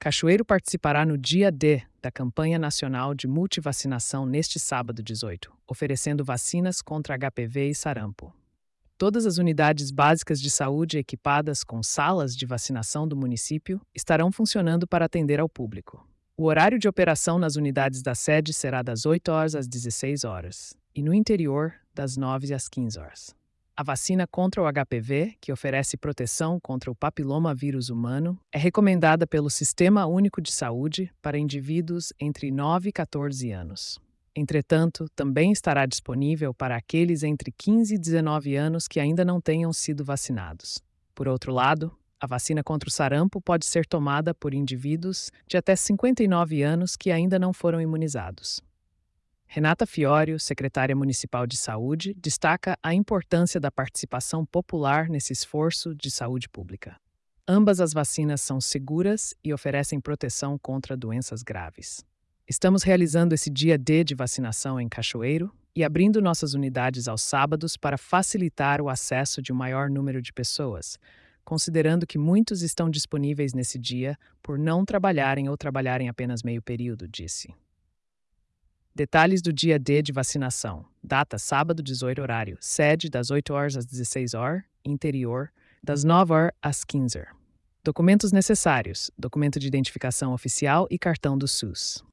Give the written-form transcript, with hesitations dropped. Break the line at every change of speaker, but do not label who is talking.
Cachoeiro participará no dia D da campanha nacional de multivacinação neste sábado 18, oferecendo vacinas contra HPV e sarampo. Todas as unidades básicas de saúde equipadas com salas de vacinação do município estarão funcionando para atender ao público. O horário de operação nas unidades da sede será das 8 horas às 16 horas e no interior, das 9 às 15 horas. A vacina contra o HPV, que oferece proteção contra o papilomavírus humano, é recomendada pelo Sistema Único de Saúde para indivíduos entre 9 e 14 anos. Entretanto, também estará disponível para aqueles entre 15 e 19 anos que ainda não tenham sido vacinados. Por outro lado, a vacina contra o sarampo pode ser tomada por indivíduos de até 59 anos que ainda não foram imunizados. Renata Fiório, secretária municipal de saúde, destaca a importância da participação popular nesse esforço de saúde pública. Ambas as vacinas são seguras e oferecem proteção contra doenças graves. Estamos realizando esse dia D de vacinação em Cachoeiro e abrindo nossas unidades aos sábados para facilitar o acesso de um maior número de pessoas, considerando que muitos estão disponíveis nesse dia por não trabalharem ou trabalharem apenas meio período, disse. Detalhes do dia D de vacinação. Data sábado, 18 horário. Sede das 8 horas às 16 horas. Interior das 9 horas às 15 horas. Documentos necessários. Documento de identificação oficial e cartão do SUS.